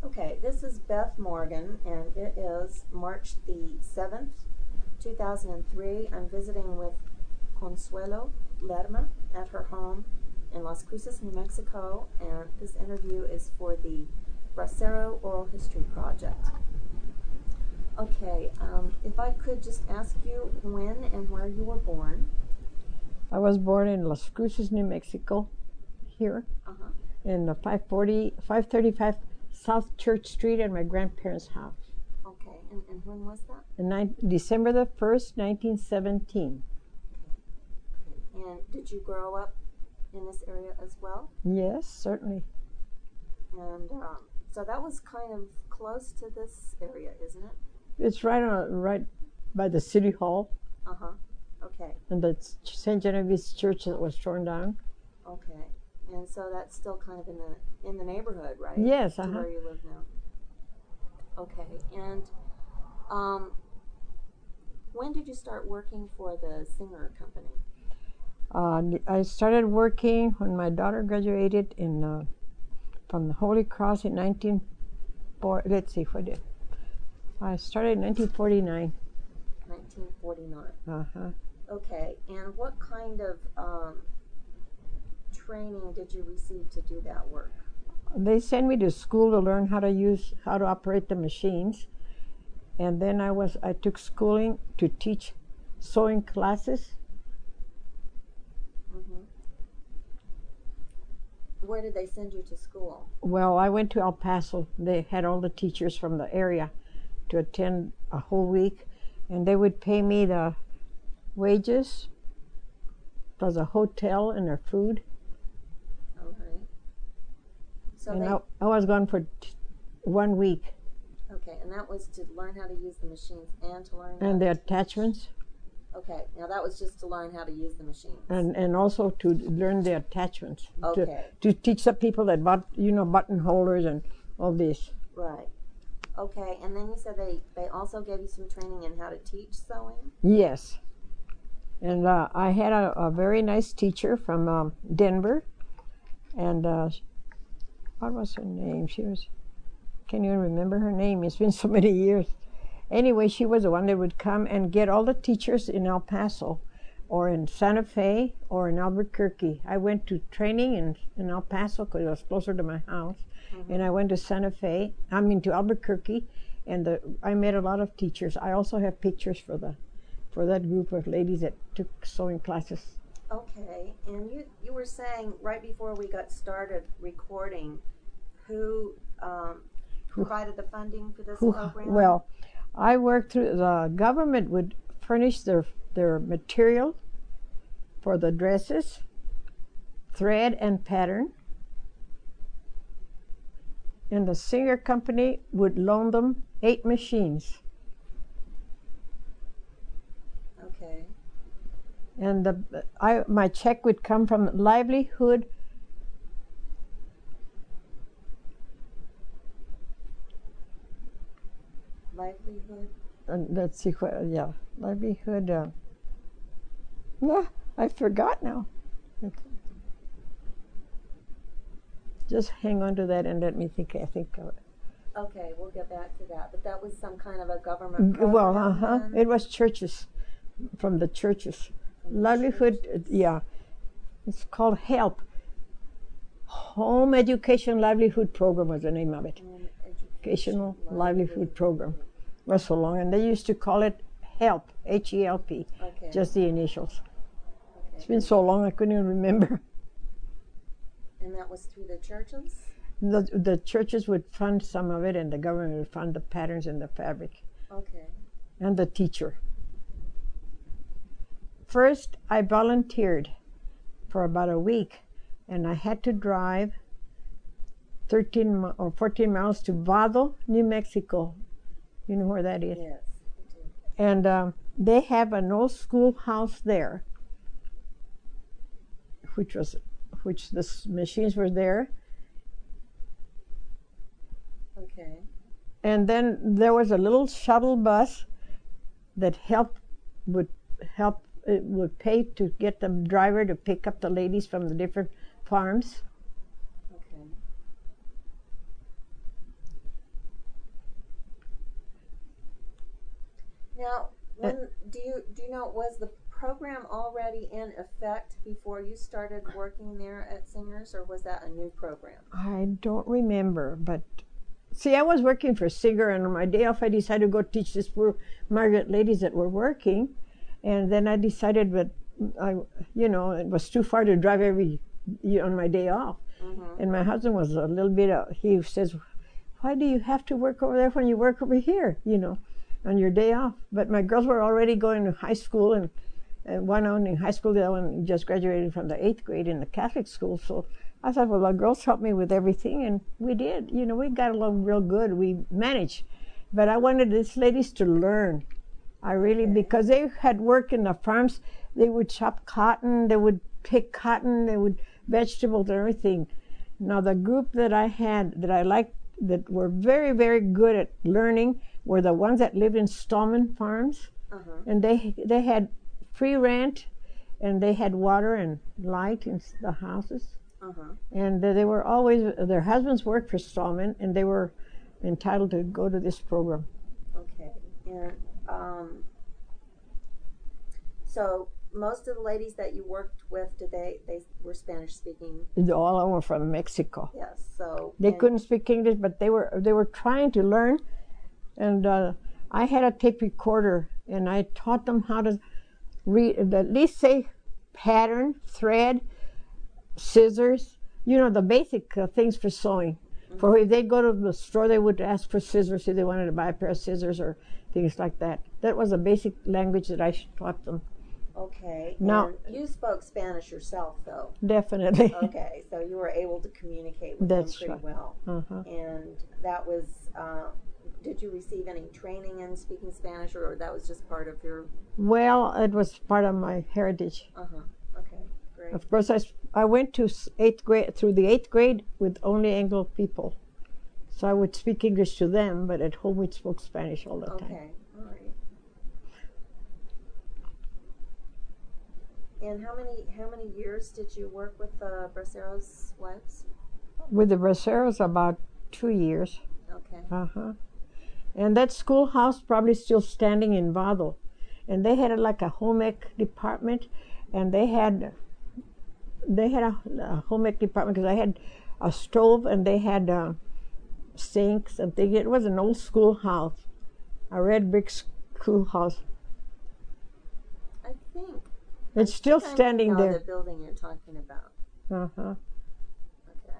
Okay, this is Beth Morgan, and it is March the 7th, 2003. I'm visiting with Consuelo Lerma at her home in Las Cruces, New Mexico, and this interview is for the Bracero Oral History Project. Okay, if I could just ask you when and where you were born. I was born in Las Cruces, New Mexico, here, in the 535 South Church Street at my grandparents' house. Okay, and when was that? December the 1st, 1917. And did you grow up in this area as well? Yes, certainly. And so that was kind of close to this area, isn't it? It's right by the City Hall. Okay. And the St. Genevieve's Church that was torn down. Okay. And so that's still kind of in the neighborhood, right? Yes, to where you live now. Okay. And when did you start working for the Singer Company? I started working when my daughter graduated from the Holy Cross in I started in 1949. 1949. Okay. And what kind of training did you receive to do that work? They sent me to school to learn how to operate the machines, and then I took schooling to teach sewing classes. Where did they send you to school? Well, I went to El Paso. They had all the teachers from the area to attend a whole week, and they would pay me the wages plus a hotel and their food. Okay. So I was gone for 1 week. Okay, and that was to learn how to use the machines and to learn the attachments. Okay, now that was just to learn how to use the machines. And also to learn the attachments. Okay. To teach the people that button holders and all this. Right. Okay, and then you said they also gave you some training in how to teach sewing? Yes. And I had a very nice teacher from Denver. And what was her name? Can't even remember her name. It's been so many years. Anyway, she was the one that would come and get all the teachers in El Paso or in Santa Fe or in Albuquerque. I went to training in El Paso because it was closer to my house. And I went to to Albuquerque, and I met a lot of teachers. I also have pictures for that group of ladies that took sewing classes. Okay, and you were saying right before we got started recording who provided the funding for this program? Well, I worked through the government would furnish their material for the dresses, thread and pattern, and the Singer Company would loan them 8 machines. Okay. And my check would come from Livelihood. Let's see Livelihood. I forgot now. Just hang on to that and let me think. I think of it. Okay, we'll get back to that. But that was some kind of a government program. Well, it was churches, from the churches. Livelihood, yeah. It's called HELP. Home Education Livelihood Program was the name of it. Educational Livelihood Program. It was so long, and they used to call it HELP, H-E-L-P, just the initials. Okay. It's been so long I couldn't even remember. And that was through the churches? The churches would fund some of it, and the government would fund the patterns and the fabric. Okay. And the teacher. First, I volunteered for about a week, and I had to drive 13 or 14 miles to Vado, New Mexico. You know where that is? Yes, I do. And they have an old schoolhouse there, which the machines were there. Okay. And then there was a little shuttle bus that would pay to get the driver to pick up the ladies from the different farms. Okay. Now, when do you know, was the program already in effect before you started working there at Singers, or was that a new program? I don't remember, but see, I was working for Singer, and on my day off, I decided to go teach these poor Margaret ladies that were working, and then I decided that it was too far to drive on my day off, and my husband was a little bit. He says, "Why do you have to work over there when you work over here? On your day off?" But my girls were already going to high school, and one on in high school, the other one just graduated from the 8th grade in the Catholic school. So I thought, well, the girls helped me with everything, and we did. We got along real good. We managed. But I wanted these ladies to learn. Because they had work in the farms, they would chop cotton, they would pick cotton, they would vegetables and everything. Now, the group that I had that I liked, that were very, very good at learning, were the ones that lived in Stallman farms. And they had free rent, and they had water and light in the houses. And they were always, their husbands worked for Stallman, and they were entitled to go to this program. Okay. And so most of the ladies that you worked with, they were Spanish speaking? All of them were from Mexico. Yes. So they couldn't speak English, but they were trying to learn. And I had a tape recorder, and I taught them how to read, at least say pattern, thread, scissors, the basic things for sewing. For if they go to the store, they would ask for scissors if they wanted to buy a pair of scissors or things like that. That was a basic language that I taught them. Okay. Now, and you spoke Spanish yourself, though. Definitely. Okay, so you were able to communicate with them pretty right. well. And that was, did you receive any training in speaking Spanish, or that was just part of your... Well, it was part of my heritage. Okay, great. Of course, I went to 8th grade, through the 8th grade with only Anglo people. So I would speak English to them, but at home we spoke Spanish all the time. Okay, all right. And how many years did you work with the Braceros wives? With the Braceros, about 2 years. Okay. And that schoolhouse probably still standing in Vado. And they had like a home ec department, and they had a home ec department because I had a stove, and they had sinks and things. It was an old schoolhouse, a red brick schoolhouse. I think it's still standing there. The building you're talking about. Okay.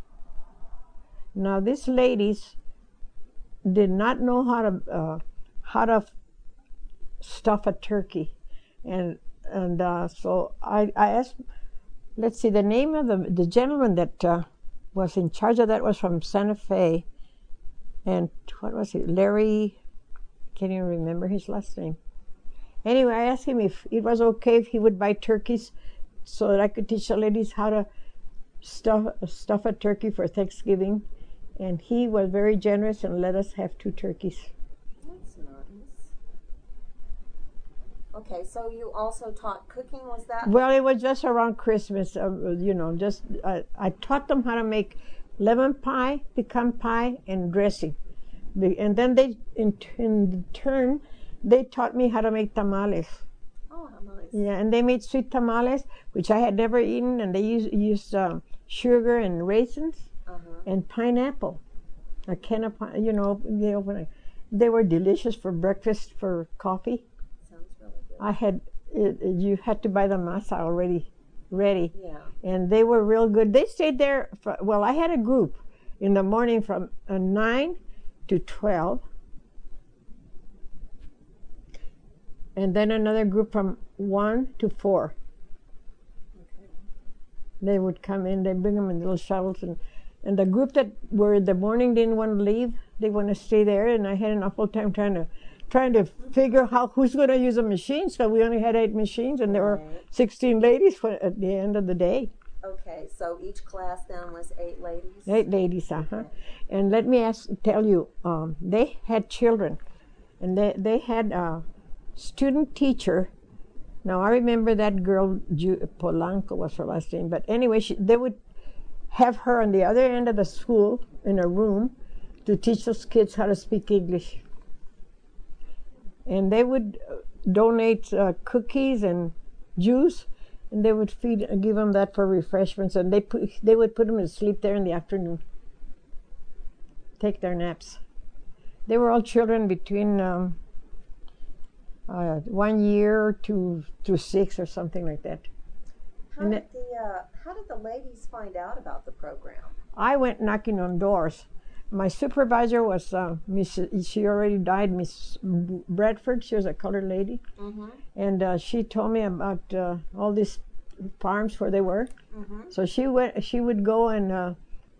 Now these ladies did not know how to stuff a turkey, and so I asked. Let's see, the name of the gentleman that was in charge of that was from Santa Fe, and what was it? Larry, I can't even remember his last name. Anyway, I asked him if it was okay if he would buy turkeys so that I could teach the ladies how to stuff a turkey for Thanksgiving, and he was very generous and let us have 2 turkeys. That's nice. Okay, so you also taught cooking, was that? Well, it was just around Christmas, I taught them how to make lemon pie, pecan pie, and dressing. And then they, in turn, they taught me how to make tamales. Oh, tamales. Yeah, and they made sweet tamales, which I had never eaten, and they used sugar and raisins and pineapple. A can of they were delicious for breakfast, for coffee. Sounds really good. You had to buy the masa already ready. Yeah. And they were real good. They stayed there I had a group in the morning from 9 to 12. And then another group from 1 to 4. Okay. They would come in, they bring them in little shuttles, and the group that were in the morning didn't want to leave. They want to stay there, and I had an awful time trying to figure who's going to use the machines, because we only had 8 machines, and there were 16 ladies at the end of the day. Okay, so each class then was 8 ladies? 8 ladies, Okay. And let me tell you, they had children, and they had a student teacher. Now, I remember that girl, Polanco was her last name, but anyway, they would have her on the other end of the school in a room to teach those kids how to speak English. and they would donate cookies and juice, and they would give them that for refreshments, and they would put them to sleep there in the afternoon, take their naps. They were all children between 1 year to 6 or something like that. How did the ladies find out about the program? I went knocking on doors. My supervisor was she already died, Miss Bradford. She was a colored lady, and she told me about all these farms where they were. So she would go and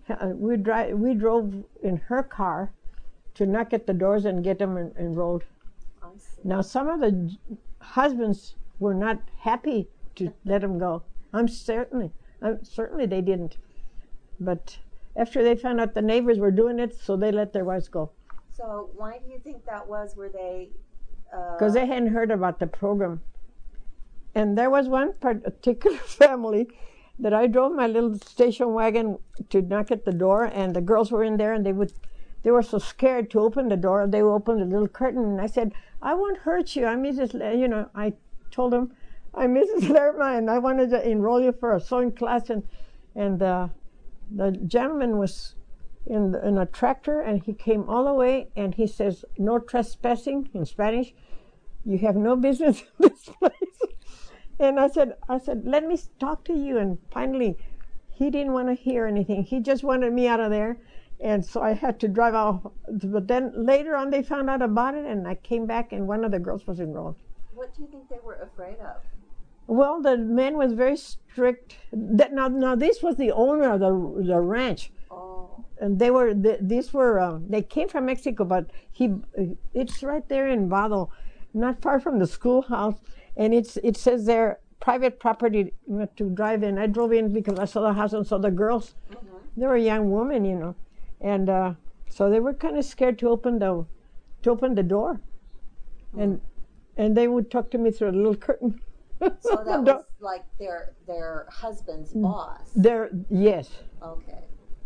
we drove in her car to knock at the doors and get them enrolled. I see. Now some of the husbands were not happy to let them go. Certainly they didn't, but after they found out the neighbors were doing it, so they let their wives go. So why do you think that was? Were they? Because they hadn't heard about the program. And there was one particular family that I drove my little station wagon to knock at the door, and the girls were in there, and they were so scared to open the door. They opened a little curtain, and I said, "I won't hurt you. I'm Mrs. I told them, I'm Mrs. Lerma, and I wanted to enroll you for a sewing class, and the gentleman was in a tractor, and he came all the way, and he says, "No trespassing," in Spanish. "You have no business in this place." And I said, "Let me talk to you." And finally, he didn't want to hear anything. He just wanted me out of there. And so I had to drive out. But then later on, they found out about it, and I came back, and one of the girls was enrolled. What do you think they were afraid of? Well, the man was very strict. Now this was the owner of the ranch. Oh. And they came from Mexico, but it's right there in Vado, not far from the schoolhouse, and it says there private property to drive in. I drove in because I saw the house and saw the girls. They were young women, and so they were kind of scared to open the door, and they would talk to me through a little curtain. So that was like their husband's boss. Yes. Okay.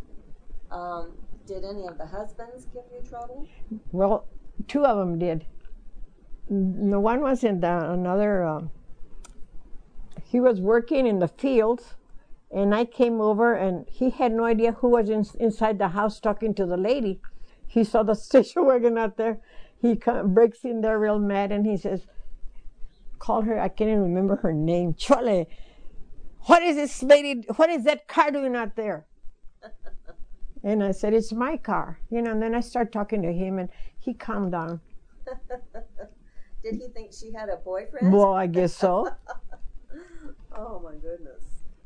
Did any of the husbands give you trouble? Well, 2 of them did. The one was in another. He was working in the fields, and I came over, and he had no idea who was inside the house talking to the lady. He saw the station wagon out there. He breaks in there real mad, and he says, "Call her, I can't even remember her name. Chole, what is this lady, what is that car doing out there?" And I said, "It's my car." And then I started talking to him, and he calmed down. Did he think she had a boyfriend? Well, I guess so. Oh, my goodness.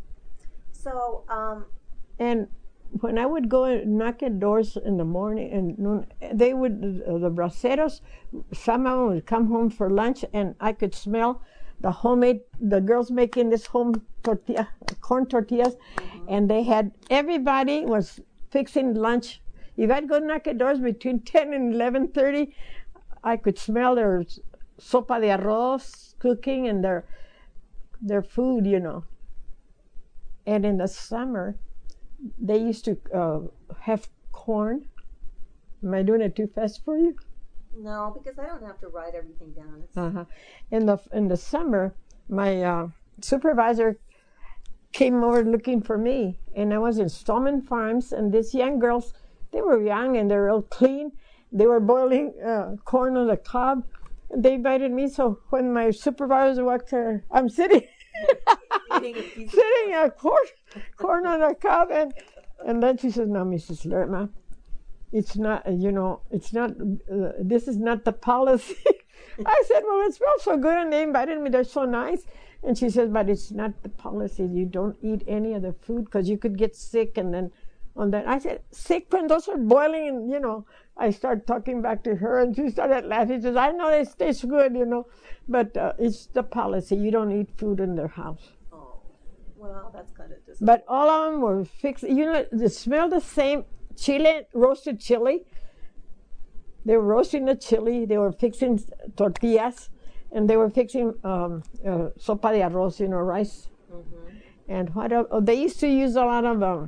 So, and when I would go and knock at doors in the morning, and they would, the braceros, some of them would come home for lunch, and I could smell the girls making this home corn tortillas, and everybody was fixing lunch. If I'd go knock at doors between 10 and 11:30, I could smell their sopa de arroz cooking and their food, And in the summer, they used to have corn. Am I doing it too fast for you? No, because I don't have to write everything down. In the summer, my supervisor came over looking for me, and I was in Stallman Farms, and these young girls, they were young and they're real clean. They were boiling corn on the cob, and they invited me. So when my supervisor walked there, I'm sitting sitting corn on the cob, and then she says, "Now, Mrs. Lerma, it's not, this is not the policy." I said, "Well, it smells so good, and they invited me. They're so nice." And she says, "But it's not the policy. You don't eat any of the food because you could get sick." And then on that, I said, "Sick when those are boiling," and I started talking back to her, and she started laughing. She says, "I know it tastes good, but it's the policy. You don't eat food in their house." Oh, well, that's kind of disappointing. But all of them were fixed. They smell the same. Roasted chili. They were roasting the chili. They were fixing tortillas, and they were fixing sopa de arroz, rice. And they used to use a lot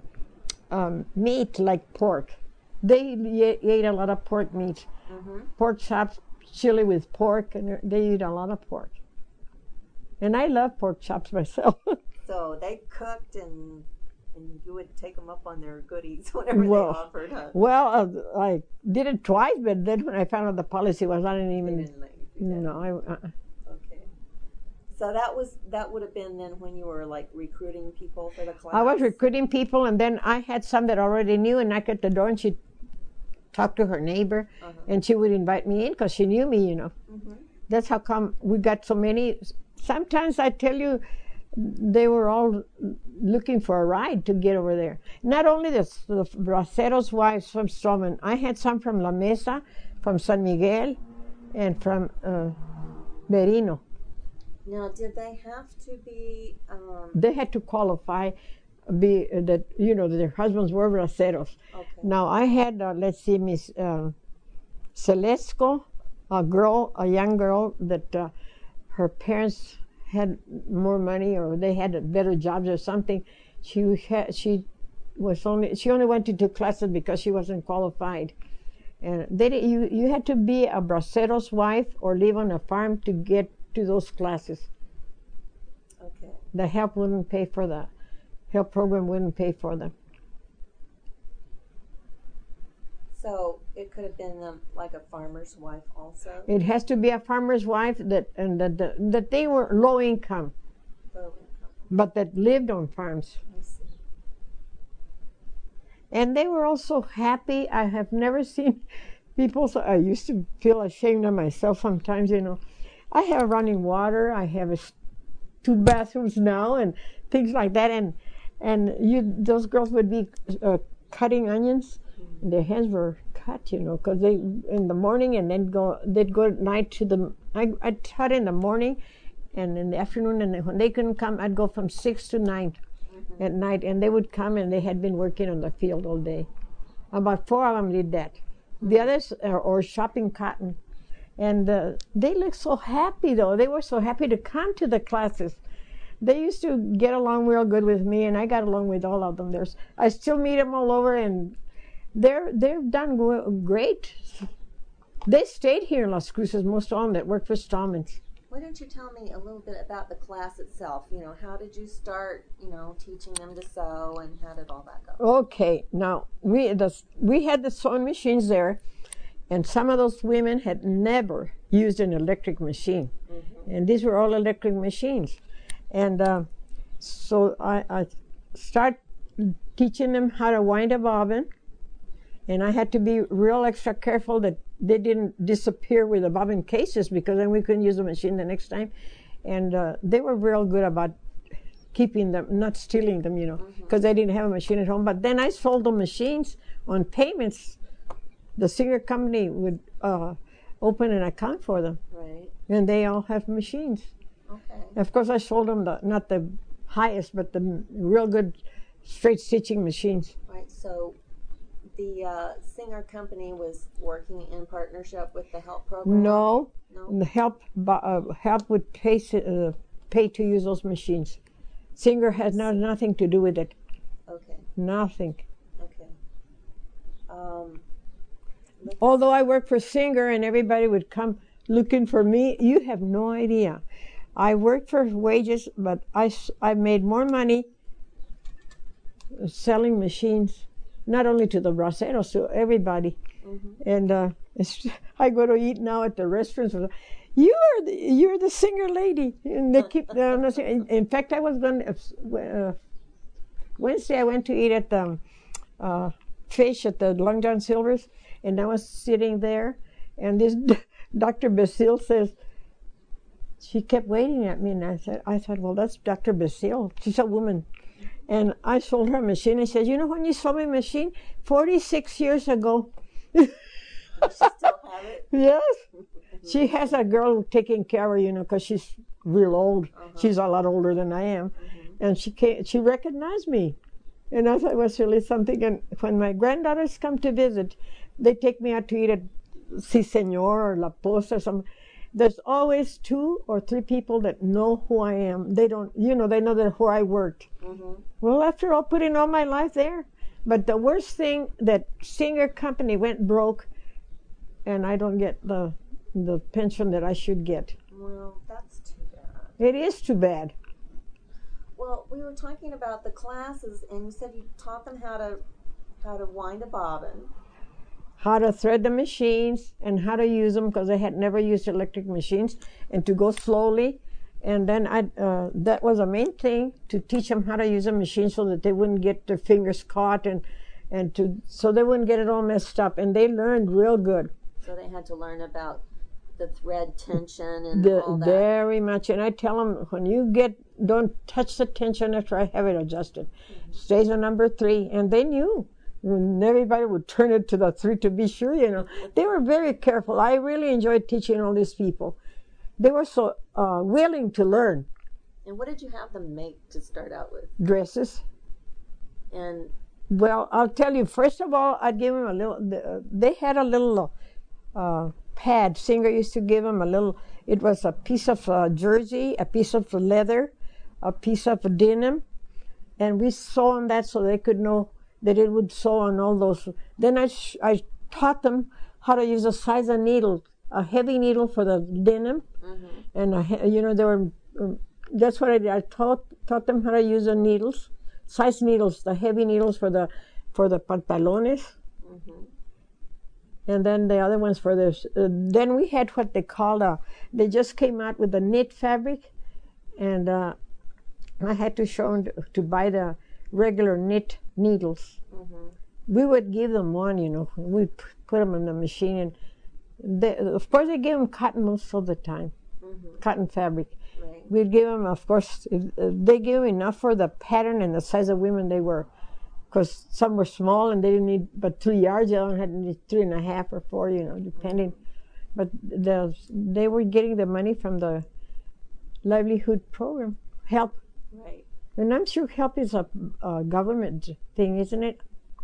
of meat, like pork. They ate a lot of pork meat, pork chops, chili with pork, and they eat a lot of pork. And I love pork chops myself. So they cooked, and you would take them up on their goodies whenever they Well, offered, huh? Well, I did it twice, but then when I found out the policy was, I didn't They even. didn't let you do that. No, Okay. So that would have been then when you were like recruiting people for the class. I was recruiting people, and then I had some that already knew, and knock at the door, and she'd talk to her neighbor, and she would invite me in because she knew me, Mm-hmm. That's how come we got so many. Sometimes I tell you, they were all looking for a ride to get over there. Not only the braceros wives from Stroman, I had some from La Mesa, from San Miguel, and from Merino. Now, did they have to be? They had to qualify, that their husbands were braceros. Okay. Now I had let's see, Miss Celesco, a young girl that her parents had more money, or they had better jobs or something. She only went into classes because she wasn't qualified, and you had to be a bracero's wife or live on a farm to get to those classes. Okay. The help program wouldn't pay for them. So it could have been like a farmer's wife also. It has to be a farmer's wife that they were low income, Low income. but that lived on farms. I see. And they were also happy. I have never seen people, so I used to feel ashamed of myself sometimes, I have running water, I have 2 bathrooms now, and things like that. And those girls would be cutting onions, and their hands were cut, because they in the morning, and then they'd go at night I taught in the morning, and in the afternoon, and when they couldn't come, I'd go from 6 to 9 at night, and they would come, and they had been working on the field all day. About 4 of them did that. The others or shopping cotton. And they looked so happy, though. They were so happy to come to the classes. They used to get along real good with me, and I got along with all of them. I still meet them all over, and they've done great. They stayed here in Las Cruces, most of them that work for Stallman's. Why don't you tell me a little bit about the class itself? How did you start, teaching them to sew, and how did all that go? Okay, now we had the sewing machines there. And some of those women had never used an electric machine. Mm-hmm. And these were all electric machines. And so I started teaching them how to wind a bobbin. And I had to be real extra careful that they didn't disappear with the bobbin cases, because then we couldn't use the machine the next time. And they were real good about keeping them, not stealing them, because they didn't have a machine at home. But then I sold the machines on payments. The Singer Company would open an account for them. Right. And they all have machines. Okay. Of course, I sold them not the highest, but the real good straight stitching machines. Right. So the Singer Company was working in partnership with the HELP program? No. The HELP would pay to use those machines. Singer has nothing to do with it. Okay. Nothing. Okay. Although I worked for Singer and everybody would come looking for me, you have no idea. I worked for wages, but I made more money selling machines, not only to the braceros, to everybody. Mm-hmm. And I go to eat now at the restaurants. You're the Singer lady, and they keep. In fact, I was going Wednesday. I went to eat at the fish at the Long John Silver's. And I was sitting there, and this Dr. Basile says, she kept waiting at me, and I thought, well, that's Dr. Basile. She's a woman. And I sold her a machine. I said, when you sold me a machine? 46 years ago. Does she still have it? Yes. She has a girl taking care of her, because she's real old. Uh-huh. She's a lot older than I am. Mm-hmm. And she recognized me. And I thought it was really something. And when my granddaughters come to visit, they take me out to eat at Si Senor or La Posta or something. There's always 2 or 3 people that know who I am. They don't, they know that where I worked. Mm-hmm. Well, after all, putting all my life there. But the worst thing, that Singer Company went broke, and I don't get the the pension that I should get. Well, that's too bad. It is too bad. Well, we were talking about the classes, and you said you taught them how to wind a bobbin. How to thread the machines and how to use them, because I had never used electric machines, and to go slowly. And then that was the main thing, to teach them how to use a machine so that they wouldn't get their fingers caught so they wouldn't get it all messed up. And they learned real good. So they had to learn about the thread tension and all that. Very much. And I tell them, when don't touch the tension after I have it adjusted. Mm-hmm. Stays on number 3. And they knew. And everybody would turn it to the 3 to be sure, They were very careful. I really enjoyed teaching all these people. They were so willing to learn. And what did you have them make to start out with? Dresses. And well, I'll tell you, first of all, I'd give them a little, they had a little pad. Singer used to give them a little, it was a piece of jersey, a piece of leather, a piece of denim, and we sew on that so they could know that it would sew on all those. Then I taught them how to use a size of needle, a heavy needle for the denim, and they were. That's what I did. I taught them how to use the needles, size needles, the heavy needles for the pantalones, and then the other ones for this. Then we had what they called they just came out with the knit fabric, and I had to show them to buy the regular knit needles. We would give them one, we'd put them in the machine, and of course they gave them cotton most of the time, cotton fabric. Right. We'd give them, of course, if they gave them enough for the pattern and the size of women they were, because some were small and they didn't need but 3 yards, the other had to need 3.5 or 4, depending. But they were getting the money from the livelihood program, HELP. Right. And I'm sure HELP is a government thing, isn't it?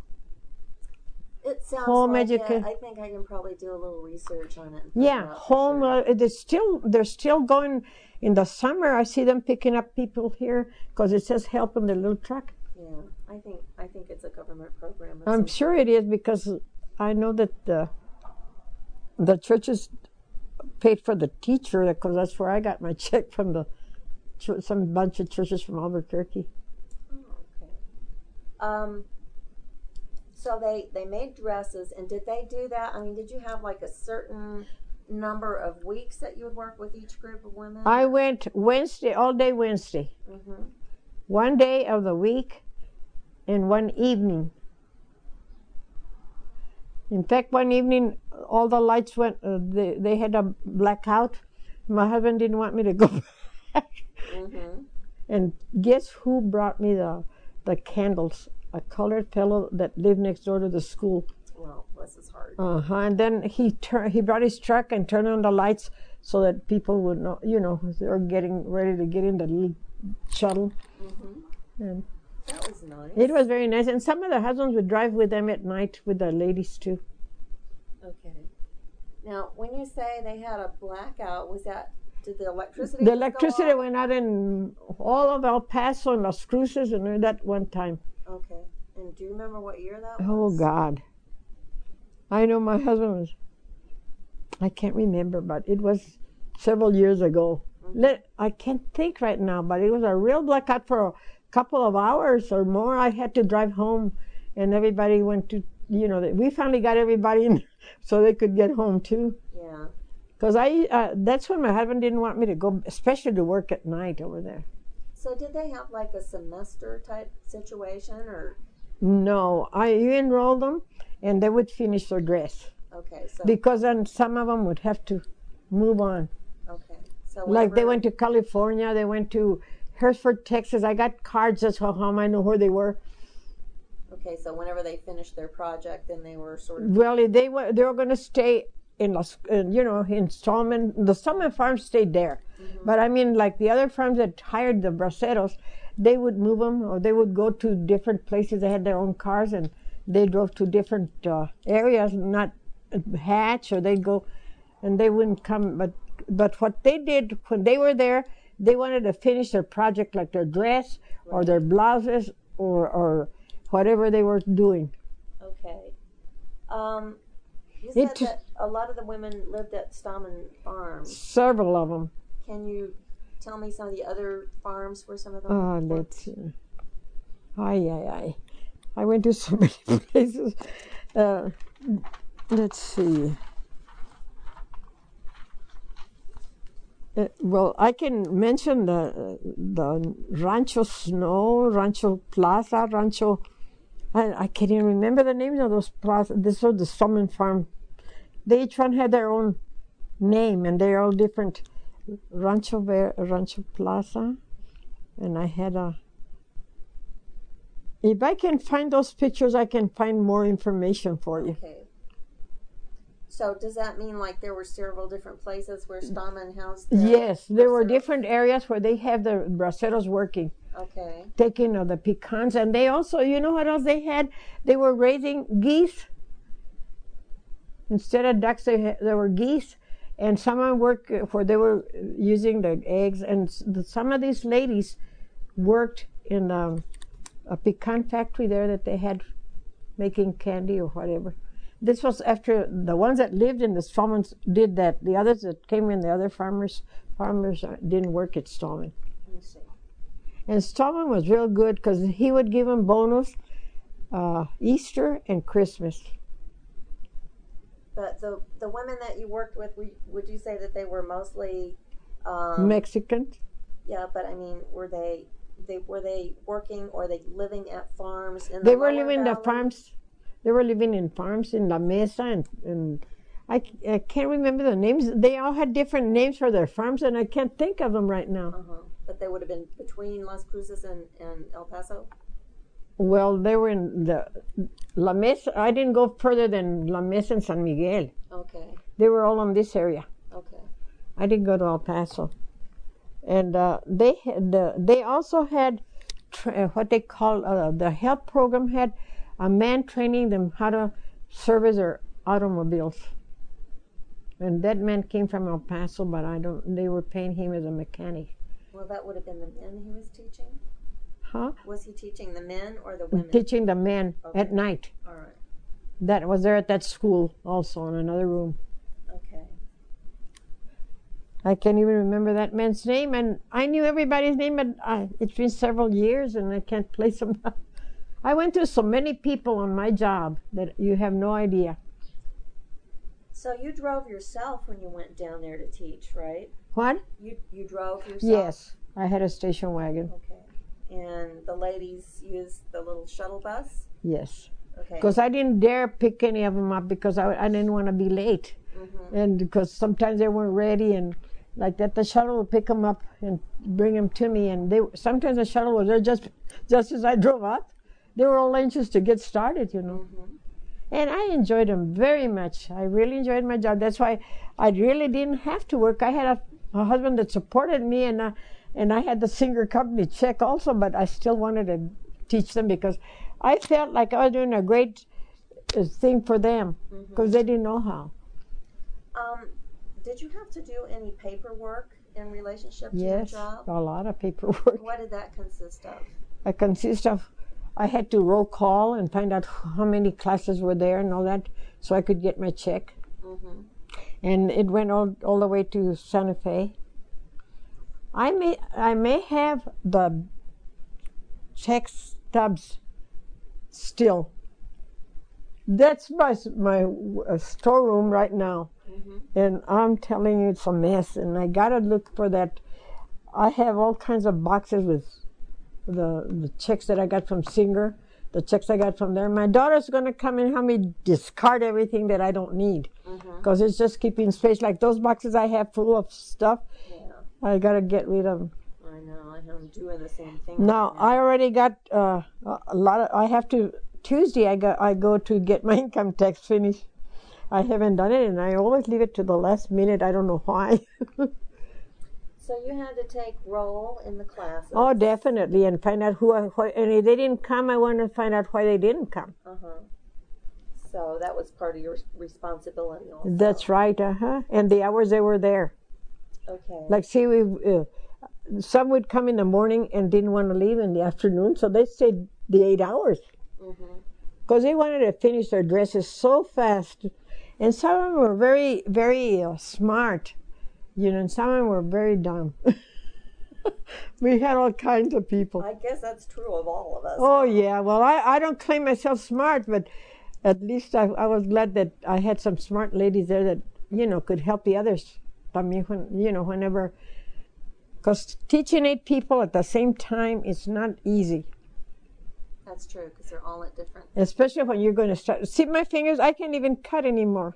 It sounds home like education. I think I can probably do a little research on it. Yeah, home. Sure. They're still going in the summer. I see them picking up people here because it says HELP in their little truck. Yeah, I think it's a government program. I'm sure it is, because I know that the churches paid for the teacher, because that's where I got my check from some bunch of churches from Albuquerque. Oh, okay. So they made dresses, and did they do that? I mean, did you have like a certain number of weeks that you would work with each group of women? I went Wednesday, all day Wednesday. One day of the week and one evening. In fact, one evening, all the lights went, they had a blackout. My husband didn't want me to go back. And guess who brought me the candles? A colored fellow that lived next door to the school. Well, bless his heart. And then he brought his truck and turned on the lights so that people would know, they were getting ready to get in the little shuttle. And that was nice. It was very nice. And some of the husbands would drive with them at night with the ladies too. Okay. Now, when you say they had a blackout, did the electricity? The electricity went out in all of El Paso and Las Cruces and that one time. Okay. And do you remember what year that was? Oh, God. I know my husband I can't remember, but it was several years ago. I can't think right now, but it was a real blackout for a couple of hours or more. I had to drive home, and everybody went to, we finally got everybody in so they could get home too. Yeah. Because that's when my husband didn't want me to go, especially to work at night over there. So did they have like a semester type situation, or? No, you enrolled them, and they would finish their dress. Okay, so. Because then some of them would have to move on. Okay, so. Like they went to California, they went to Hereford, Texas. I got cards, that's how I know where they were. Okay, so whenever they finished their project, then they were sort of. Well, they were going to stay in installment. The Summit farm stayed there. But I mean, like the other farms that hired the braceros, they would move them, or they would go to different places. They had their own cars, and they drove to different areas, not Hatch, or they'd go, and they wouldn't come. But what they did when they were there, they wanted to finish their project, like their dress or their blouses or whatever they were doing. Okay. You said It that a lot of the women lived at Stallman Farm. several of them. Can you tell me some of the other farms where some of them Oh, worked? let's see. Ay. I went to so many places. Let's see. Well, I can mention the Rancho Snow, Rancho Plaza, Rancho. I can't even remember the names of those plazas. This was the Stallman Farm. They each one had their own name, and they're all different. Rancho Plaza, and I had a. If I can find those pictures, I can find more information for you. Okay. So does that mean like there were several different places where Stallman housed their Yes, there were braceros? different areas where they have the braceros working, Okay. taking the pecans, and they also, you know what else they had? They were raising geese. Instead of ducks, there were geese, and someone worked where they were using the eggs, and some of these ladies worked in a pecan factory there that they had making candy or whatever. This was after the ones that lived in the Stallmans did that. The others that came in, the other farmers didn't work at Stallman. Let me see. And Stallman was real good because he would give them bonus Easter and Christmas. But the women that you worked with, would you say that they were mostly Mexicans. Yeah, but I mean, were they working or they living at farms in the They were lower living in the valley? farms. They were living in farms in La Mesa, and I can't remember the names. They all had different names for their farms, and I can't think of them right now. But they would have been between Las Cruces and El Paso? Well, they were in the La Mesa. I didn't go further than La Mesa and San Miguel. Okay. They were all in this area. Okay. I didn't go to El Paso. And they also had what they call the help program had a man training them how to service their automobiles. And that man came from El Paso, but they were paying him as a mechanic. Well, that would have been the men he was teaching? Huh? Was he teaching the men or the women? Teaching the men at night. All right. That was there at that school also in another room. Okay. I can't even remember that man's name, and I knew everybody's name, but it's been several years, and I can't place them. I went through so many people on my job that you have no idea. So you drove yourself when you went down there to teach, right? What? You drove yourself? Yes, I had a station wagon. Okay. And the ladies used the little shuttle bus? Yes. Okay. Because I didn't dare pick any of them up because I didn't want to be late. Mm-hmm. And because sometimes they weren't ready, and like that, the shuttle would pick them up and bring them to me. And sometimes the shuttle was there just as I drove up. They were all anxious to get started, you know. Mm-hmm. And I enjoyed them very much. I really enjoyed my job. That's why I really didn't have to work. I had a husband that supported me, and I had the Singer Company check also, but I still wanted to teach them because I felt like I was doing a great thing for them because they didn't know how. Did you have to do any paperwork in relationship to Yes, your job? a lot of paperwork. What did that consist of? I had to roll call and find out how many classes were there and all that so I could get my check. Mm-hmm. And it went all the way to Santa Fe. I may have the check stubs still. That's my storeroom right now. Mm-hmm. And I'm telling you, it's a mess. And I got to look for that. I have all kinds of boxes with the checks that I got from Singer, the checks I got from there. My daughter's going to come and help me discard everything that I don't need because it's just keeping space. Like those boxes I have full of stuff, I got to get rid of them. I know. I'm doing the same thing. Now, I already got a lot of, I have to, Tuesday I go to get my income tax finished. I haven't done it, and I always leave it to the last minute. I don't know why. So you had to take roll in the classes. Oh, definitely, and find out who, and if they didn't come, I want to find out why they didn't come. So that was part of your responsibility also. That's right, and the hours they were there. Okay. Like, see, some would come in the morning and didn't want to leave in the afternoon, so they stayed the 8 hours. Because they wanted to finish their dresses so fast. And some of them were very, very smart, and some of them were very dumb. We had all kinds of people. I guess that's true of all of us. Oh, yeah. Well, I don't claim myself smart, but at least I was glad that I had some smart ladies there that, could help the others. I mean, whenever. Because teaching 8 people at the same time is not easy. That's true, because they're all at different... Especially when you're going to start. See, my fingers, I can't even cut anymore.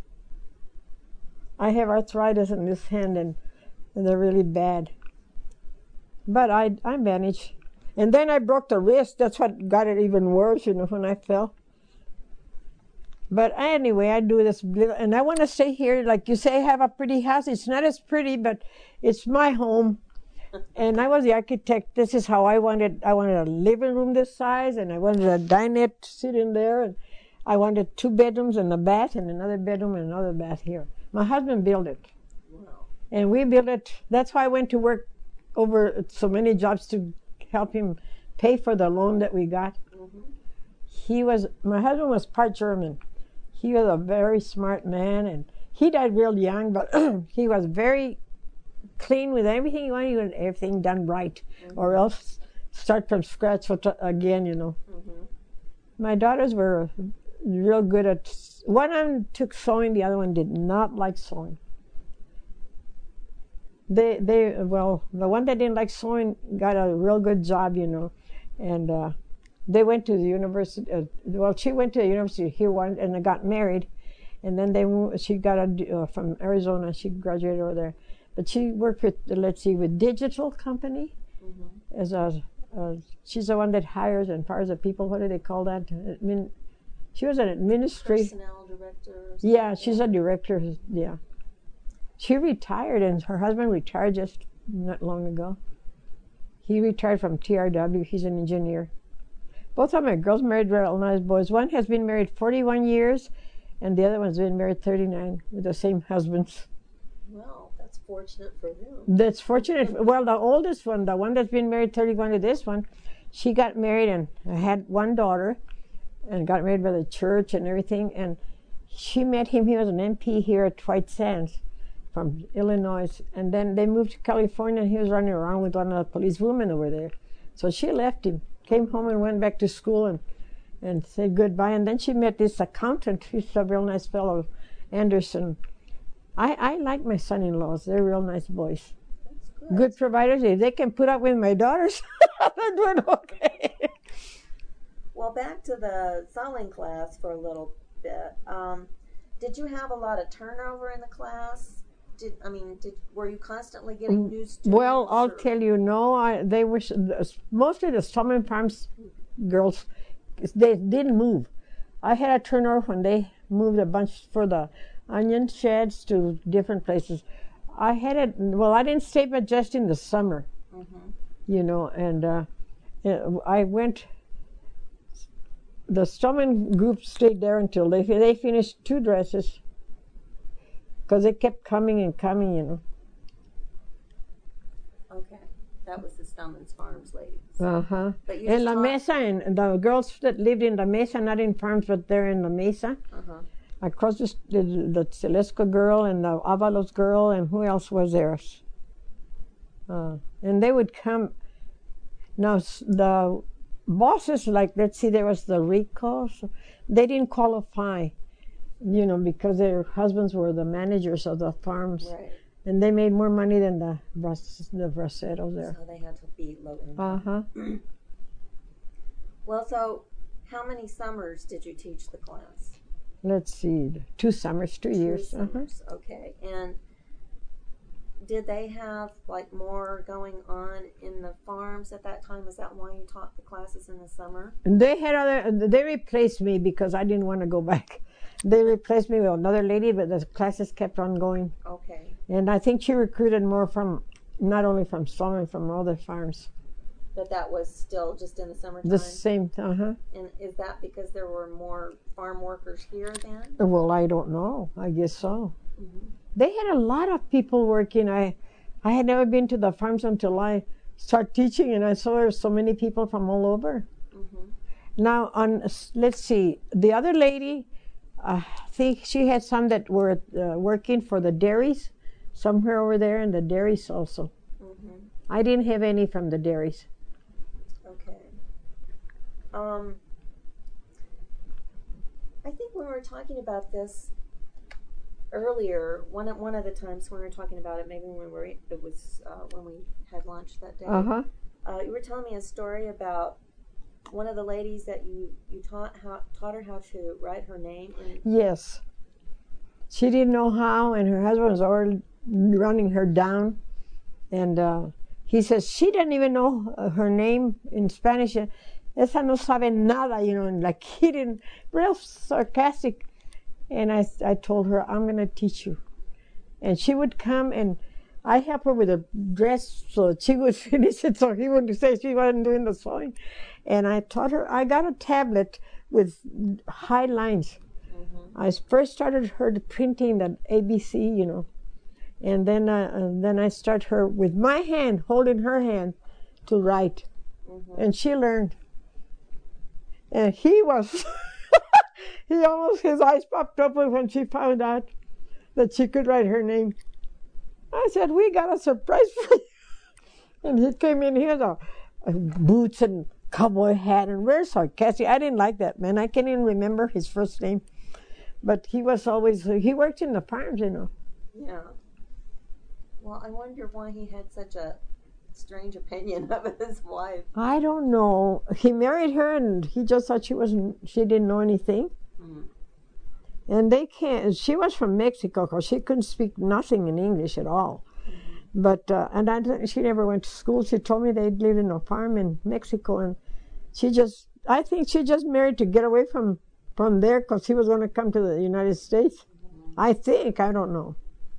I have arthritis in this hand, and they're really bad. But I managed. And then I broke the wrist. That's what got it even worse, when I fell. But anyway, I do this, and I want to stay here. Like you say, I have a pretty house. It's not as pretty, but it's my home. And I was the architect. This is how I wanted. I wanted a living room this size, and I wanted a dinette to sit in there. And I wanted 2 bedrooms and a bath, and another bedroom and another bath here. My husband built it. Wow. And we built it. That's why I went to work over so many jobs to help him pay for the loan that we got. Mm-hmm. My husband was part German. He was a very smart man, and he died real young, but he was very clean with everything. He wanted everything done right, or else start from scratch again, Mm-hmm. My daughters were real good at, one of them took sewing, the other one did not like sewing. Well, the one that didn't like sewing got a real good job, and they went to the university. She went to the university here once, and they got married, and then she got from Arizona. She graduated over there, but she worked with digital company. Mm-hmm. As she's the one that hires and fires the people. What do they call that? She was an administrator. Personnel director. Yeah, she's a director. Yeah. She retired, and her husband retired just not long ago. He retired from TRW. He's an engineer. Both of my girls married real nice boys. One has been married 41 years, and the other one's been married 39 with the same husbands. Well, that's fortunate for them. That's fortunate. Well, the oldest one, the one that's been married 31 to this one, she got married and had 1 daughter, and got married by the church and everything. And she met him. He was an MP here at White Sands from Illinois. And then they moved to California, and he was running around with one of the policewomen over there. So she left him, came home and went back to school and said goodbye. And then she met this accountant. He's a real nice fellow, Anderson. I like my son-in-laws. They're real nice boys. That's good. Good providers. If they can put up with my daughters, they're doing okay. Well, back to the sewing class for a little bit. Did you have a lot of turnover in the class? Were you constantly getting new students? Well, I'll tell you, no. They were mostly the Stallman Farms girls. They didn't move. I had a turnover when they moved a bunch for the onion sheds to different places. I didn't stay, but just in the summer, and I went. The Stallman group stayed there until they finished 2 dresses, because they kept coming and coming, Okay, that was the Stallman's Farms ladies. Uh-huh. In La Mesa, and the girls that lived in La Mesa, not in Farms, but they're in La Mesa. Uh-huh. Across the Celesco girl and the Avalos girl, and who else was there? And they would come. Now, the bosses, like, let's see, there was the Ricos. They didn't qualify, because their husbands were the managers of the farms. Right. And they made more money than the Braceros there. So they had to be low income. Uh-huh. Well, so how many summers did you teach the class? Let's see, 2 summers, 2 years. 2 summers, okay. And did they have more going on in the farms at that time? Is that why you taught the classes in the summer? And they replaced me because I didn't want to go back. They replaced me with another lady, but the classes kept on going. Okay. And I think she recruited more not only from Stallman, from all the farms. But that was still just in the summertime? The same, uh-huh. And is that because there were more farm workers here then? Well, I don't know. I guess so. Mm-hmm. They had a lot of people working. I had never been to the farms until I started teaching, and I saw so many people from all over. Mm-hmm. Now, let's see, the other lady I think she had some that were working for the dairies, somewhere over there in the dairies also. Mm-hmm. I didn't have any from the dairies. Okay. I think when we were talking about this earlier, one of the times when we were talking about it, maybe when we had lunch that day. Uh-huh. You were telling me a story about one of the ladies that you taught her how to write her name. Yes. She didn't know how, and her husband was already running her down. And he says, she didn't even know her name in Spanish. Esa no sabe nada, you know, and like he didn't, real sarcastic. And I told her, I'm going to teach you. And she would come, and I help her with a dress so she would finish it so he wouldn't say she wasn't doing the sewing. And I taught her, I got a tablet with high lines. Mm-hmm. I first started her printing the ABC, you know. And then I start her with my hand, holding her hand to write. Mm-hmm. And she learned. And he was, his eyes popped open when she found out that she could write her name. I said, we got a surprise for you. And he came in, he had a boots and cowboy hat and very sarcastic. I didn't like that man. I can't even remember his first name. But he was always, he worked in the farms, you know. Yeah. Well, I wonder why he had such a strange opinion of his wife. I don't know. He married her, and he just thought she didn't know anything. Mm. And she was from Mexico, because she couldn't speak nothing in English at all. Mm-hmm. But, she never went to school. She told me they lived in a farm in Mexico, and I think she just married to get away from there, because he was going to come to the United States. Mm-hmm. I don't know.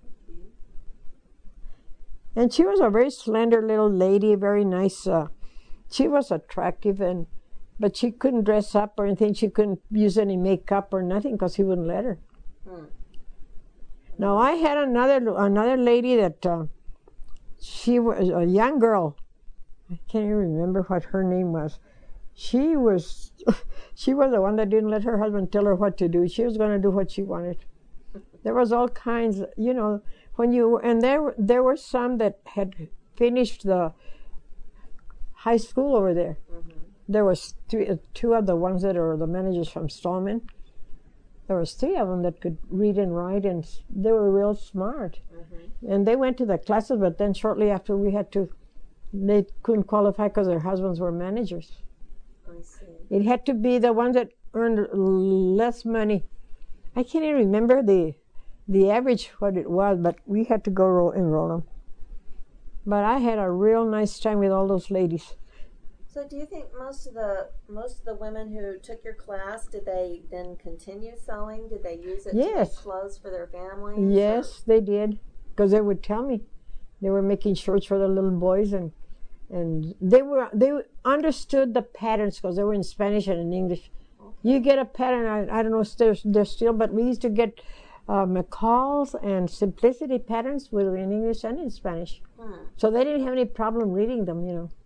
And she was a very slender little lady, very nice. She was attractive, but she couldn't dress up or anything. She couldn't use any makeup or nothing because he wouldn't let her. Hmm. Now, I had another lady that she was a young girl. I can't even remember what her name was. She was the one that didn't let her husband tell her what to do. She was going to do what she wanted. There was all kinds, you know. There were some that had finished the high school over there. Mm-hmm. There was two of the ones that are the managers from Stallman. There was three of them that could read and write, and they were real smart. Mm-hmm. And they went to the classes, but then shortly after they couldn't qualify because their husbands were managers. I see. It had to be the ones that earned less money. I can't even remember the average what it was, but we had to go enroll them. But I had a real nice time with all those ladies. So do you think most of the women who took your class, did they then continue sewing? Did they use it to make clothes for their families? Yes, they did, because they would tell me. They were making shirts for the little boys, and they understood the patterns because they were in Spanish and in English. Okay. You get a pattern, I don't know if they're still, but we used to get McCall's and Simplicity patterns were in English and in Spanish. So they didn't have any problem reading them, you know.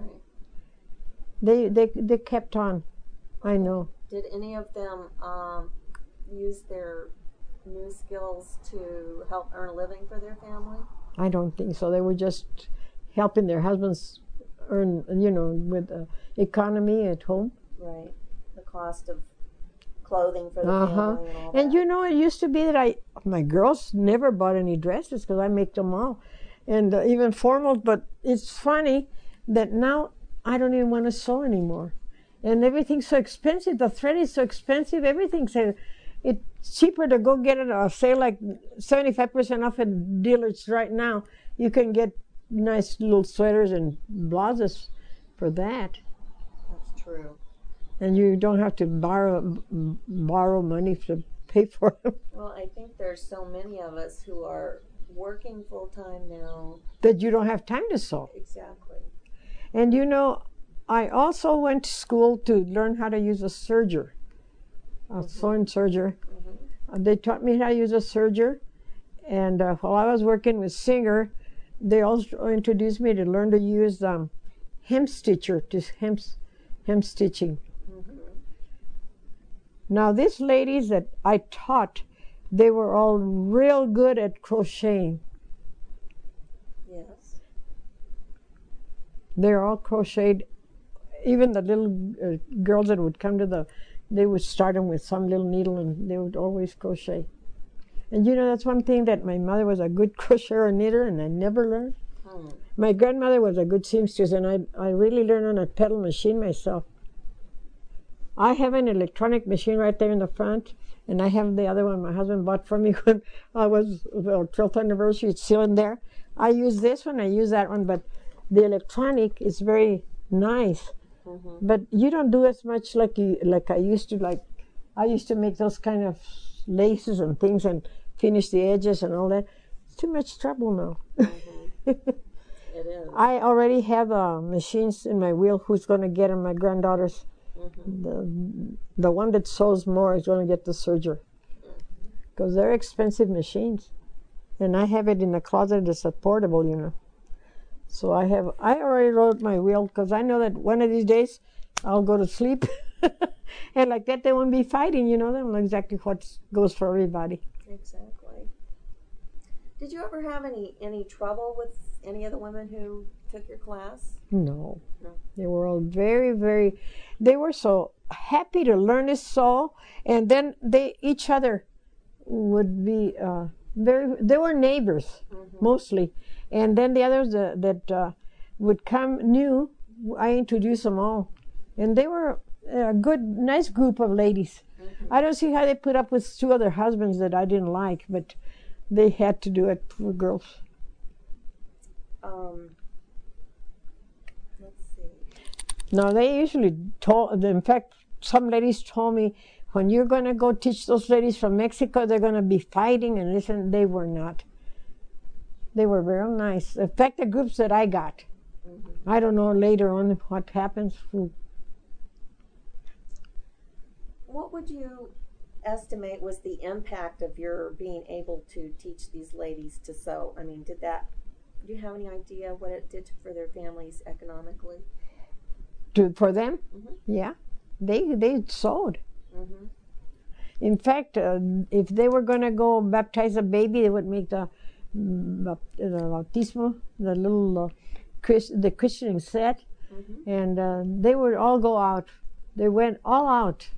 Right. They kept on. I know. Did any of them use their new skills to help earn a living for their family? I don't think so. They were just helping their husbands earn, you know, with economy at home. Right. The cost of clothing for the family and all that. And you know, it used to be that my girls never bought any dresses because I make them all, and even formal. But it's funny that now I don't even want to sew anymore, and everything's so expensive. The thread is so expensive. Everything's it's cheaper to go get it a sale like 75% off at dealers right now. You can get nice little sweaters and blouses for that. That's true. And you don't have to borrow money to pay for them. Well, I think there's so many of us who are working full-time now. That you don't have time to sew. Exactly. And you know, I also went to school to learn how to use a serger, sewing serger. Mm-hmm. They taught me how to use a serger. And while I was working with Singer, they also introduced me to learn to use hem stitcher, to hem stitching. Now, these ladies that I taught, they were all real good at crocheting. Yes. They're all crocheted. Even the little girls that would come to they would start them with some little needle and they would always crochet. And that's one thing that my mother was a good crocheter and knitter and I never learned. My grandmother was a good seamstress and I really learned on a pedal machine myself. I have an electronic machine right there in the front and I have the other one my husband bought for me when I was, 12th anniversary, it's still in there. I use this one, I use that one, but the electronic is very nice. But you don't do as much like I used to. Like I used to make those kind of laces and things and finish the edges and all that. It's too much trouble now. It is. I already have machines in my wheel. Who's going to get them? My granddaughters. The one that sews more is going to get the serger because they're expensive machines, and I have it in the closet that's portable. So I already wrote my will because I know that one of these days I'll go to sleep. And like that, they won't be fighting, They don't know exactly what goes for everybody. Exactly. Did you ever have any trouble with any of the women who took your class? No. No. They were all very, very, they were so happy to learn to sew. And then each other would be they were neighbors, mostly. And then the others that would come new, I introduced them all. And they were a good, nice group of ladies. I don't see how they put up with two other husbands that I didn't like, but they had to do it for girls. Let's see. No, they usually in fact, some ladies told me, when you're going to go teach those ladies from Mexico, they're going to be fighting and this, and they were not. They were very nice. In fact, the groups that I got, I don't know later on what happens. What would you estimate was the impact of your being able to teach these ladies to sew? I mean, do you have any idea what it did for their families economically? For them? Yeah. They sewed. In fact, if they were going to go baptize a baby, they would make the bautismo, the little the christening set, and they would all go out. They went all out.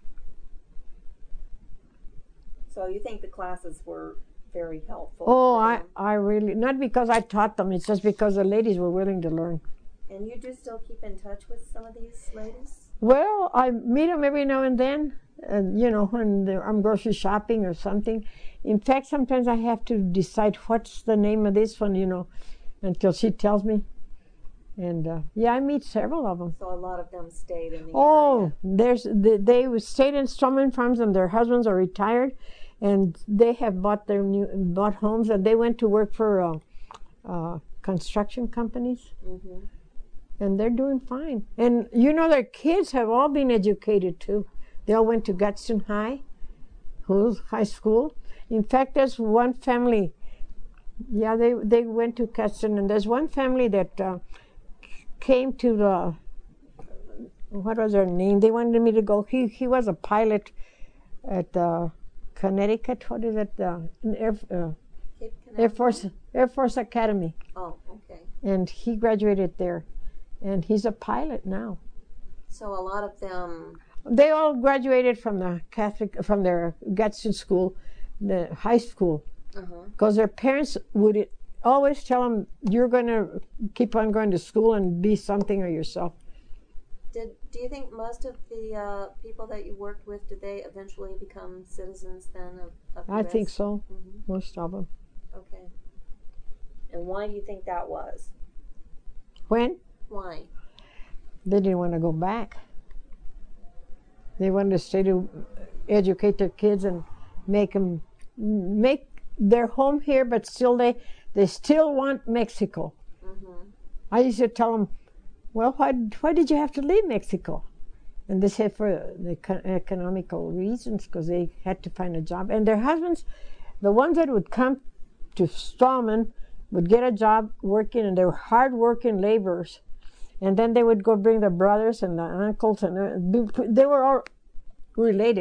So you think the classes were very helpful? Oh, I really, not because I taught them, it's just because the ladies were willing to learn. And you do still keep in touch with some of these ladies? Well, I meet them every now and then, when I'm grocery shopping or something. In fact, sometimes I have to decide what's the name of this one, until she tells me. And I meet several of them. So a lot of them stayed in the area. They stayed in Stroman Farms, and their husbands are retired, and they have bought homes, and they went to work for construction companies. And they're doing fine. And their kids have all been educated too. They all went to Gadsden High School. In fact, there's one family. Yeah, they went to Gadsden, and there's one family that came to what was their name? They wanted me to go. He was a pilot at Connecticut. What is it? Air Force Academy. Oh, okay. And he graduated there. And he's a pilot now. So a lot of them... They all graduated from from their Gadsden school, the high school. Because their parents would always tell them, you're going to keep on going to school and be something or yourself. Do you think most of the people that you worked with, did they eventually become citizens then of the I US? think so, most of them. Okay. And why do you think that was? When? Why? They didn't want to go back. They wanted to stay to educate their kids and make their home here, but still they still want Mexico. I used to tell them, well, why did you have to leave Mexico? And they said for the economical reasons, because they had to find a job. And their husbands, the ones that would come to Stallman, would get a job working, and they were hard-working laborers. And then they would go bring their brothers and the uncles, and they were all related.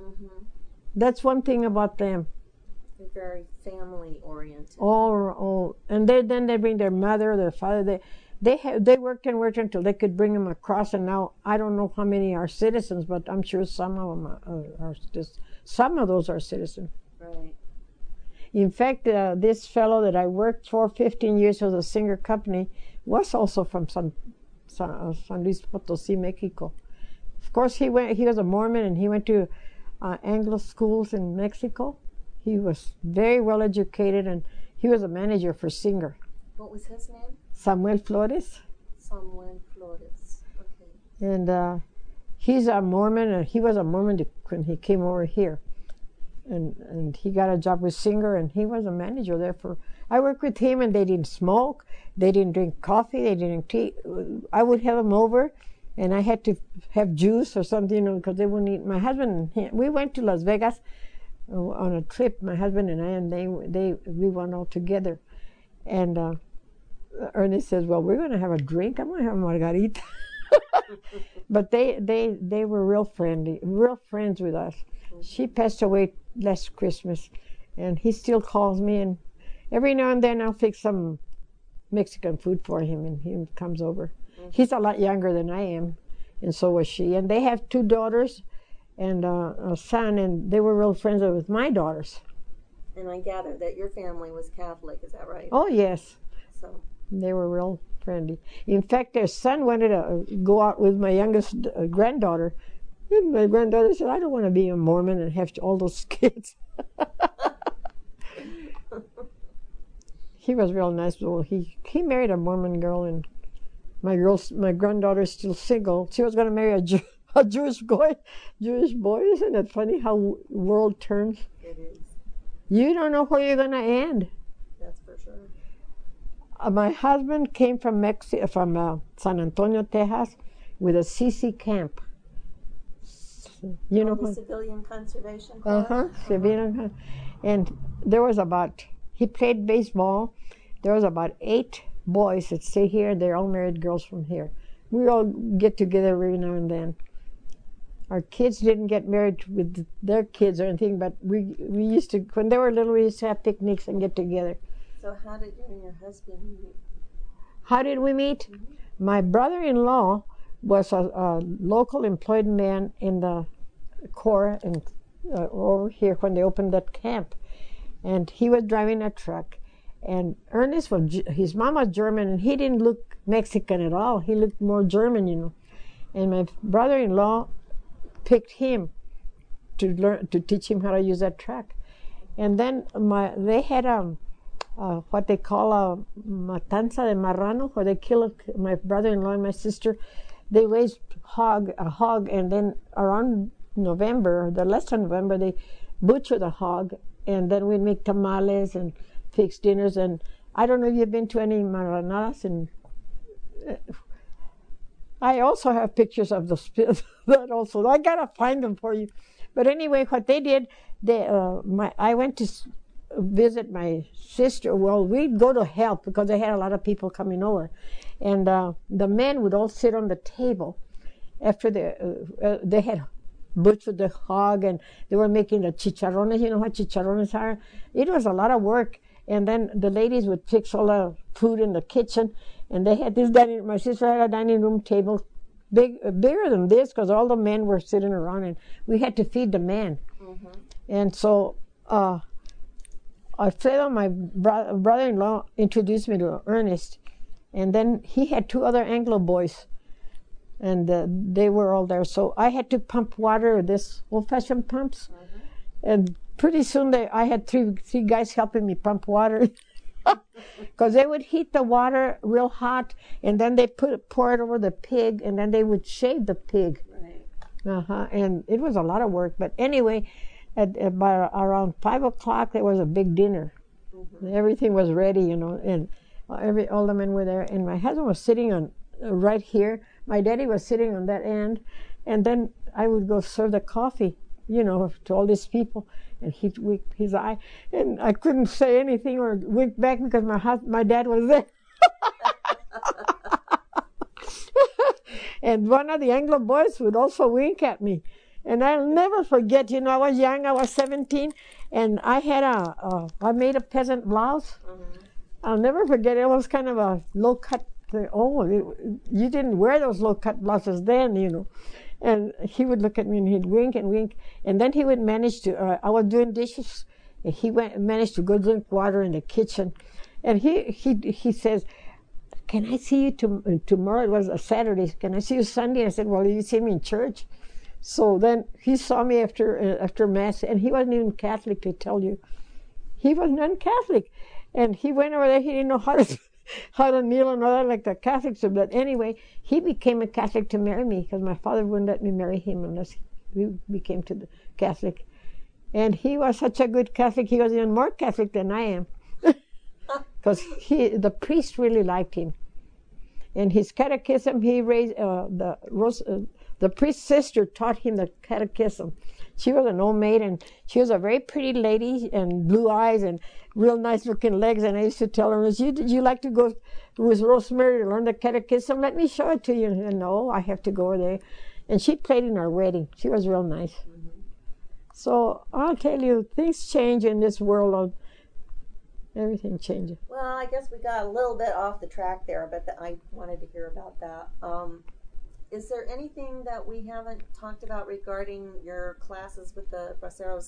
Mm-hmm. That's one thing about them. They're very family oriented. All, and then they bring their mother, their father. They worked and worked until they could bring them across. And now I don't know how many are citizens, but I'm sure some of them are just some of those are citizens. Right. In fact, this fellow that I worked for 15 years with a singer company was also from San Luis Potosí, Mexico. Of course, he was a Mormon, and he went to Anglo schools in Mexico. He was very well educated, and he was a manager for Singer. What was his name? Samuel Flores. Samuel Flores. Okay. And he's a Mormon, and he was a Mormon when he came over here. And he got a job with Singer, and he was a manager there for. I worked with him, and they didn't smoke, they didn't drink coffee, they didn't tea. I would have them over, and I had to have juice or something, because they wouldn't eat. My husband, we went to Las Vegas on a trip, my husband and I, and we went all together. And Ernest says, "Well, we're going to have a drink. I'm going to have a margarita." But they were real friendly, real friends with us. She passed away last Christmas, and he still calls me, and every now and then I'll fix some Mexican food for him, and he comes over. Mm-hmm. He's a lot younger than I am, and so was she. And they have 2 daughters and a son, and they were real friends with my daughters. And I gather that your family was Catholic, is that right? Oh, yes. So they were real friendly. In fact, their son wanted to go out with my youngest granddaughter. And my granddaughter said, "I don't want to be a Mormon and have all those kids." He was real nice. Well, he married a Mormon girl, and my granddaughter's still single. She was going to marry a Jewish boy. Isn't it funny how world turns? It is. You don't know where you're going to end. That's for sure. My husband came from San Antonio, Texas, with a CC camp. You know, the Civilian Conservation Club? Civilian. And there was he played baseball. There was about 8 boys that stay here. They're all married girls from here. We all get together every now and then. Our kids didn't get married with their kids or anything, but we used to, when they were little, we used to have picnics and get together. So how did you and your husband meet? How did we meet? Mm-hmm. My brother-in-law was a local employed man in the Corps and over here when they opened that camp, and he was driving a truck. And Ernest his mom was German, and he didn't look Mexican at all. He looked more German, And my brother-in-law picked him to teach him how to use that truck. And then they had what they call a matanza de marrano, where they kill my brother-in-law and my sister. They raised a hog, and then around November, the last of November, they butcher the hog, and then we make tamales and fix dinners. And I don't know if you've been to any marranadas, and I also have pictures of that also. I gotta find them for you. But anyway, what they did, I went to visit my sister. Well, we'd go to help because they had a lot of people coming over, and the men would all sit on the table after they had butchered the hog, and they were making the chicharrones. You know what chicharrones are? It was a lot of work. And then the ladies would fix all the food in the kitchen, and they had this my sister had a dining room table bigger than this, because all the men were sitting around, and we had to feed the men. Mm-hmm. And so Alfredo, my brother-in-law, introduced me to Ernest, and then he had 2 other Anglo boys, and they were all there. So I had to pump water with this old-fashioned pumps, and pretty soon I had three guys helping me pump water, because they would heat the water real hot, and then they pour it over the pig, and then they would shave the pig. Right. And it was a lot of work. But anyway, about around 5 o'clock, there was a big dinner. Mm-hmm. Everything was ready, and all the men were there. And my husband was sitting on right here. My daddy was sitting on that end, and then I would go serve the coffee, to all these people. And he'd wink his eye, and I couldn't say anything or wink back because my dad was there. And one of the Anglo boys would also wink at me, And I'll never forget, I was young, I was 17, and I had I made a peasant blouse. Mm-hmm. I'll never forget, it was kind of a low-cut, you didn't wear those low-cut blouses then. And he would look at me and he'd wink and wink, and then he would manage to, I was doing dishes, and he managed to go drink water in the kitchen, and he says, can I see you tomorrow? It was a Saturday. Can I see you Sunday? I said, well, you see me in church. So then he saw me after Mass, and he wasn't even Catholic, to tell you. He was non-Catholic. And he went over there, he didn't know how to kneel and all that like the Catholics do. But anyway, he became a Catholic to marry me, because my father wouldn't let me marry him unless we became to the Catholic. And he was such a good Catholic, he was even more Catholic than I am. Because the priest really liked him. In his catechism, he raised the priest's sister taught him the catechism. She was an old maid, and she was a very pretty lady, and blue eyes, and real nice looking legs. And I used to tell her, would you like to go with Rosemary to learn the catechism? Let me show it to you. And no, I have to go over there. And she played in our wedding. She was real nice. Mm-hmm. So I'll tell you, things change in this world. Everything changes. Well, I guess we got a little bit off the track there, but I wanted to hear about that. Is there anything that we haven't talked about regarding your classes with the Bracero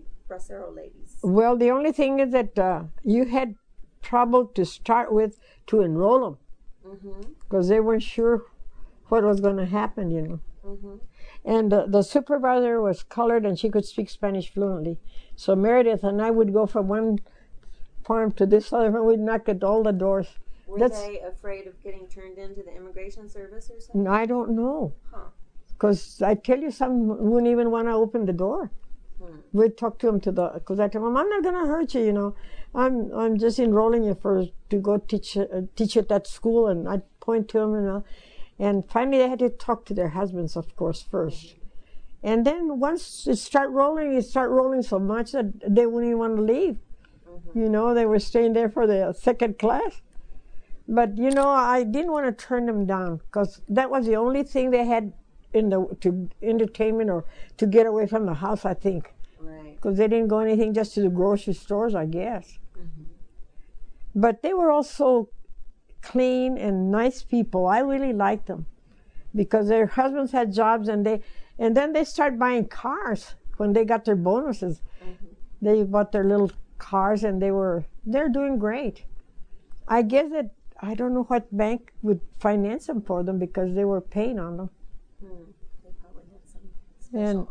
ladies? Well, the only thing is that you had trouble to start with to enroll them, because they weren't sure what was going to happen, Mm-hmm. And the supervisor was colored, and she could speak Spanish fluently. So Meredith and I would go from one farm to this other farm. We'd knock at all the doors. Were they afraid of getting turned into the immigration service or something? I don't know. Because I tell you, some wouldn't even want to open the door. We'd talk to them because I tell them, I'm not going to hurt you, I'm just enrolling you to go teach at that school, and I'd point to them, And finally they had to talk to their husbands, of course, first. And then once it start rolling so much that they wouldn't even want to leave. They were staying there for the second class. But, I didn't want to turn them down, because that was the only thing they had to entertainment or to get away from the house, I think. Right. Because they didn't go anything just to the grocery stores, I guess. Mm-hmm. But they were also clean and nice people. I really liked them, because their husbands had jobs, and then they started buying cars when they got their bonuses. Mm-hmm. They bought their little cars, and they're doing great. I guess that I don't know what bank would finance them for them, because they were paying on them. They probably had some special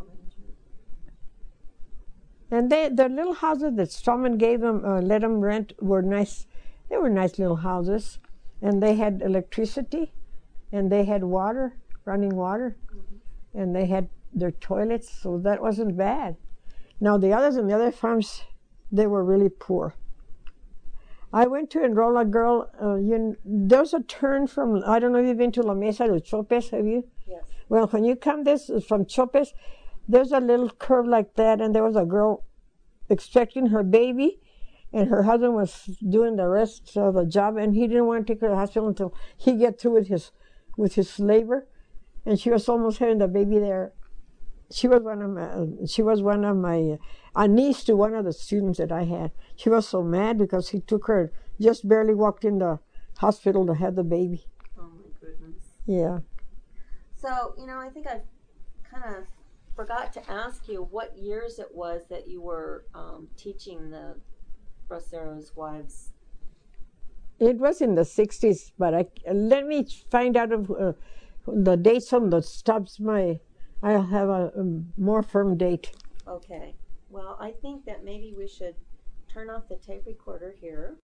arrangement. And the little houses that Stallman gave them, let them rent, were nice. They were nice little houses, and they had electricity, and they had water, running water, and they had their toilets, so that wasn't bad. Now the others in the other farms, they were really poor. I went to enroll a girl. There's a turn from, I don't know if you've been to La Mesa to Chopes, have you? Yes. Well, when you come from Chopes, there's a little curve like that, and there was a girl expecting her baby, and her husband was doing the rest of the job, and he didn't want to take her to the hospital until he get through with his labor, and she was almost having the baby there. She was one of my a niece to one of the students that I had. She was so mad because he took her, just barely walked in the hospital to have the baby. Oh my goodness. Yeah. So, I think I kind of forgot to ask you what years it was that you were teaching the Bracero's wives. It was in the 60s, but let me find out of the dates on the stubs. I'll have a more firm date. Okay. Well, I think that maybe we should turn off the tape recorder here.